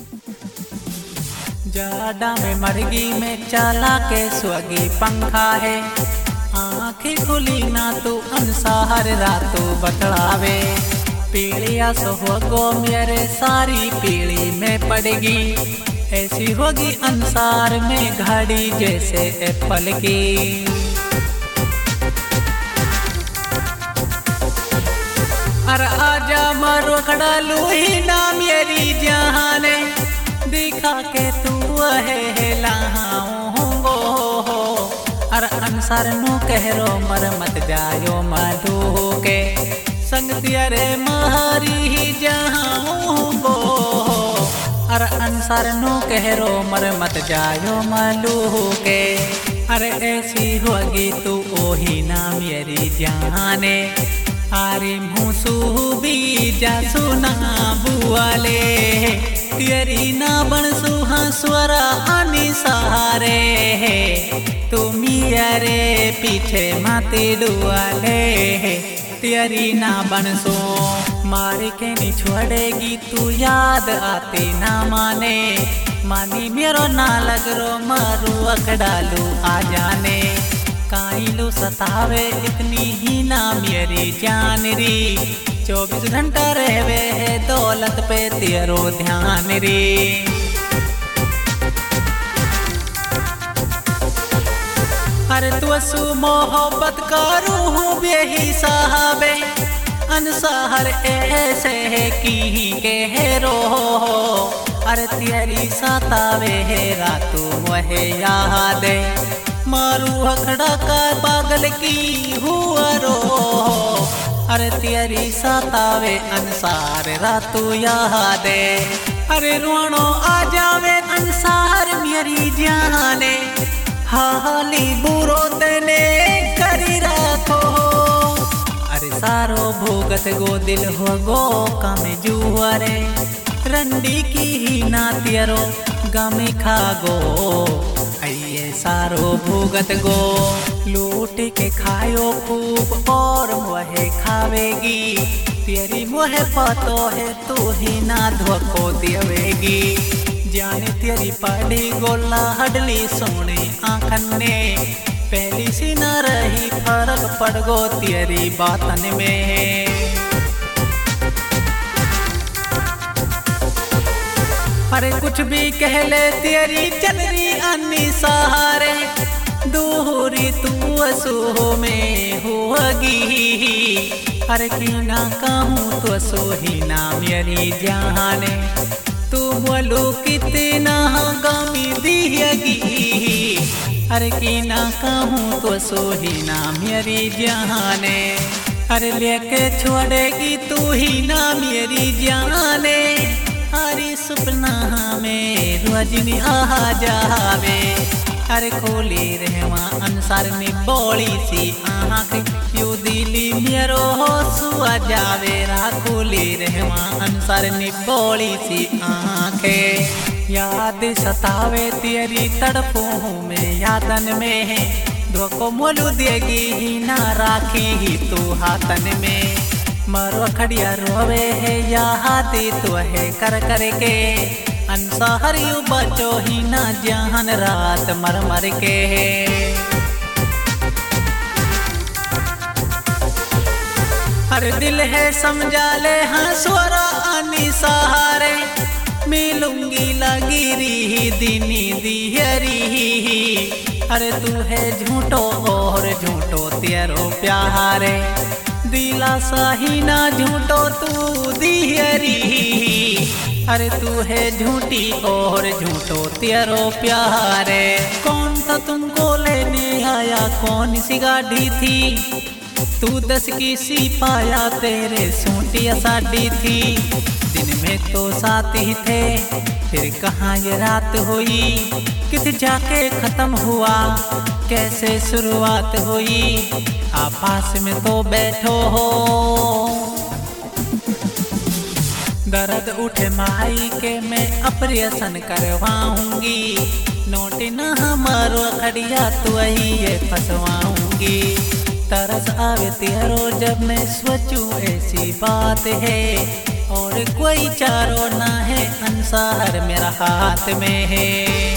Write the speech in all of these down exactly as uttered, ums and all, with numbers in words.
जाड़ा में मरगी में चाला के स्वगी पंखा है। आँखें खुली ना तू अंसार रातों बतलावे। पीड़िया सो होगो मेरे सारी पीड़ी में पड़ेगी। ऐसी होगी अंसार में घड़ी जैसे एप्पल की। अरे आजा मारो खड़ा लूही ना मेरी जहाने। दिखा के तू है लाऊंगो। अरे अंसार नु कहरो मर मत जायो मधु के संग तेरे मारी ही जाऊंगो। अरे अंसार नु कहरो मर मत जायो मलू के। अरे ऐसी होगी तू ओही ना मेरी जाने। अरे मूसू भी जासू ना बुआले। तेरी ना बनसू हंसवरा आनी सहारे। तुम यारे पीछे माते डुआले। तेरी ना बनसो मार के नहीं छोड़ेगी तू याद आते ना माने। मानी मेरो ना लगरो मारू अकड़ालू आ जाने। काइलू सतावे इतनी ही ना मेरी जान री। चौबीस घंटा रहवे है दौलत पे तेरो ध्यान री। अरे तू सु मोहब्बत करूँ हूँ बेही साहबे। अंसार ऐसे है की के रो। अरे तेरी सतावे है रातू वहे याद। मारू हखड़ा का पागल की हुआ रो। अरे तेरी सतावे अंसार रातू याद। अरे रोनो आ जावे अंसार मेरी जाने। हाली बुरो तेने करी राखो। अरे सारो भोगत गो दिल हो गो कम जुआरे। रंडी की ही ना तेरो गम खा गो। ये सारो भोगत गो लूट के खायो खूब और वह खावेगी। तेरी मोह पातो है तू ही ना धोखो देवेगी। जाने तेरी पढ़ी गोला हडली सोने आंखन ने। पहली सी न रही फर्क पड़ गो तेरी बातन में। अरे कुछ भी कह ले तेरी चल रही अन्नी सहारे। दूरी तू असो में होगी। अरे की ना कहूँ तो सो ही ना मेरी जाने। तू बोलो कितना गामी दिएगी। अरे की ना कहूँ तो सो ही ना मेरी जाने। अरे लेके छोड़ेगी तू ही ना मेरी जाने। हरी सपना में रजनी आ जावे। अरे खोली रहवा अंसार में बोली सी आँख। यू दिली मेरो सुआ जावे रा। खोली रहवा अंसार में बोली सी आँखें। याद सतावे तेरी तड़पों में यादन में। धोखो मोलू देगी ही ना राखी ही तू हाथन में। मरो खड़िया रोवे है यादी तो है कर करके। अंसार यू बचो ही ना जान रात मर मर के। हर दिल है समझा ले हंसवरा आनी सहारे। मिलूंगी लगी री दिनी दिहरी। अरे तू है झूठो और झूठो तेरो प्यारे। दिलासा ही ना झूठो तू दिहरी। अरे तू है झूठी और झूठो तेरो प्यारे। कौन था तुमको लेने आया कौन सी गाड़ी थी। तू दस की सी पाया तेरे सूटिया साड़ी थी। दिन में तो साथ ही थे फिर कहाँ ये रात हुई। कित जाके खत्म हुआ कैसे शुरुआत हुई। आपास में तो बैठो हो। दर्द उठे माई के मैं ऑपरेशन करवाऊंगी। नोट न हमारो खड़िया तू ही ये फंसवाऊंगी। तरस आवे तेरो जब मैं सोचूं ऐसी बात है। और कोई चारो ना है, अंसार मेरा हाथ में है।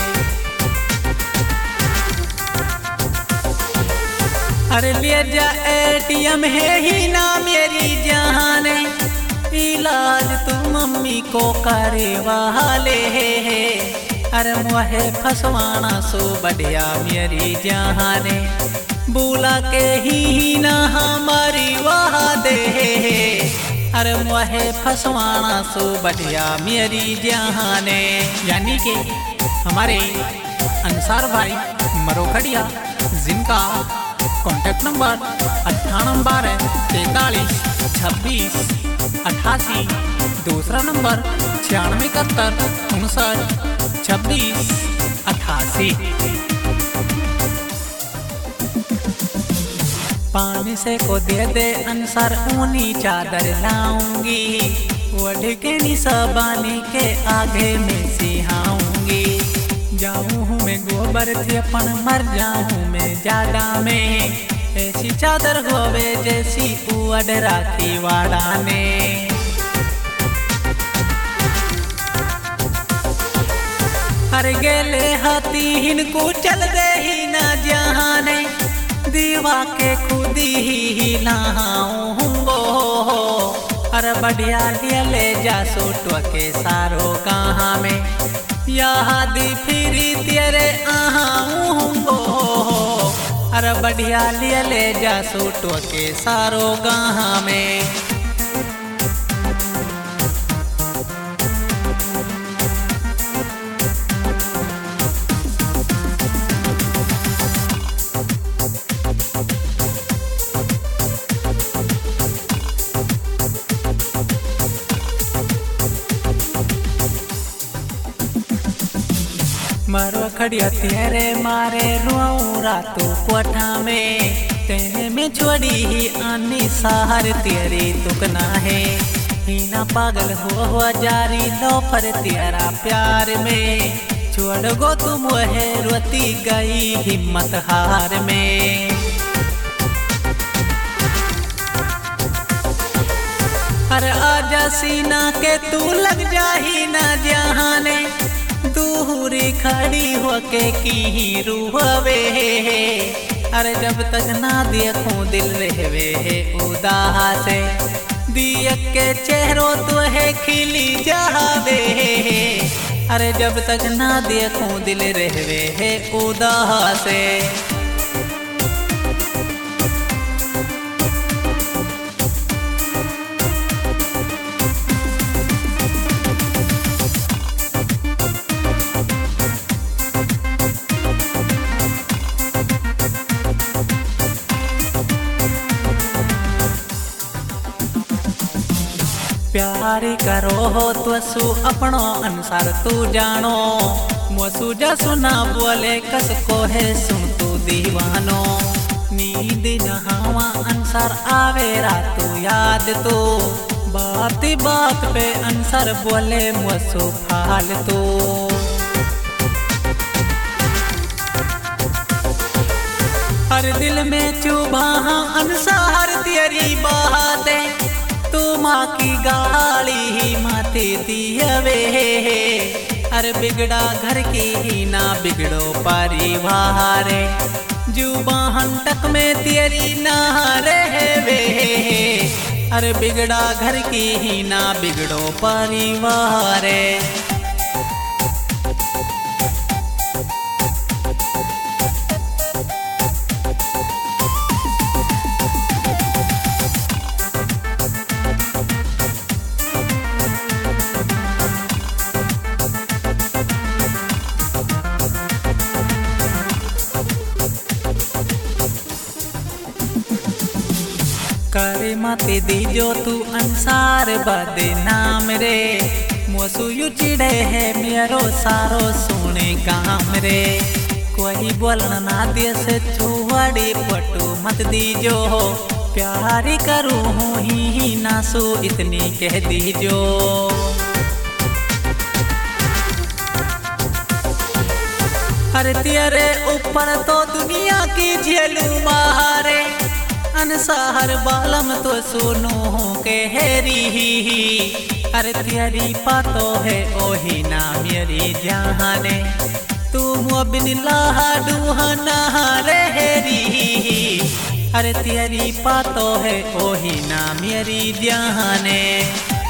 अरे ले जा एटीएम है ही ना मेरी जान, इलाज तू मम्मी को करे वाले है। अरे मुहे फसवाना सो बढ़िया मेरी जान, बुला के ही ना हमारी वादे है। अरे मुहे फसवाना सो बढ़िया मेरी जान। यानी कि हमारे अंसार भाई मरोखड़िया, जिनका कॉन्टैक्ट नंबर अट्ठानवे बारह तैतालीस छब्बीस अट्ठासी, दूसरा नंबर छियानवे इकहत्तर उनसठ छब्बीस अट्ठासी। पानी से को दे दे अंसार, ऊनी चादर लाऊंगी, वढ़ के निसबानी के आगे में सिहाऊंगी। जाऊँ हूँ मैं गोबर से अपन, मर जाऊँ मैं जाड़ा में, ऐसी चादर होवे जैसी उड़ राखी वाड़ा ने। हर गेले हाथी हिनको चल दे ही ना जाने, दीवा के खुदी ही नहाऊंगो। अरे बढ़िया ले ले जा सोटो के सारो कहाँ में, यादी फिरी तेरे आऊंगो। अरे बढ़िया ले ले जा सोटो के सारो गाँव में। मारो खड़िया तेरे मारे रुआऊं रातों कोठा में, तेने में छोड़ी ही आनी सहार तेरी तुकना है। हीना पागल हो हुआ जारी लो पर तेरा प्यार में, छोड़ गो तुम वह रोती गई हिम्मत हार में। हर आजा सीना के तू लग जा ही ना जाने, दूरी खड़ी होके की रूहवे। अरे जब तक ना देखूं दिल रहवे उदास, दिया के चेहरों तो है खिली जावे। अरे जब तक ना देखूं दिल रहवे उदास। प्यार करो हो तो सु अपनो अंसार तू जानो, मोसू जा सुना बोले कस को है सुन तू दीवानो। नींद नहावा अंसार आवे रातू याद तो, बात बात पे अंसार बोले मोसू फालतू। हर दिल में चुभा अंसार तेरी बातें, तू माँ की गाली ही माते दियवे। अरे बिगड़ा घर की ही ना बिगड़ो परिवार, जुबान तक में तेरी ना रहवे। अरे बिगड़ा घर की ही ना बिगड़ो परिवार। करे माते दीजो तू अंसार बदनाम रे, मोसू यू चिड़े है मेरो सारो सोने काम रे। कोई बोलना ना दे से छुआड़ी पटू मत दीजो, प्यारी करूँ हूँ ही, ही नासू इतनी कह दीजो। अरे तेरे ऊपर तो दुनिया की झेलू मारे, अनसार बालम तो सुनो के हेरी। अरे तेरी पातो है ओही ना मेरी जाने तू बिन लाडूहना रेहरी अरे तेरी पातो है ओही ना मेरी जाने।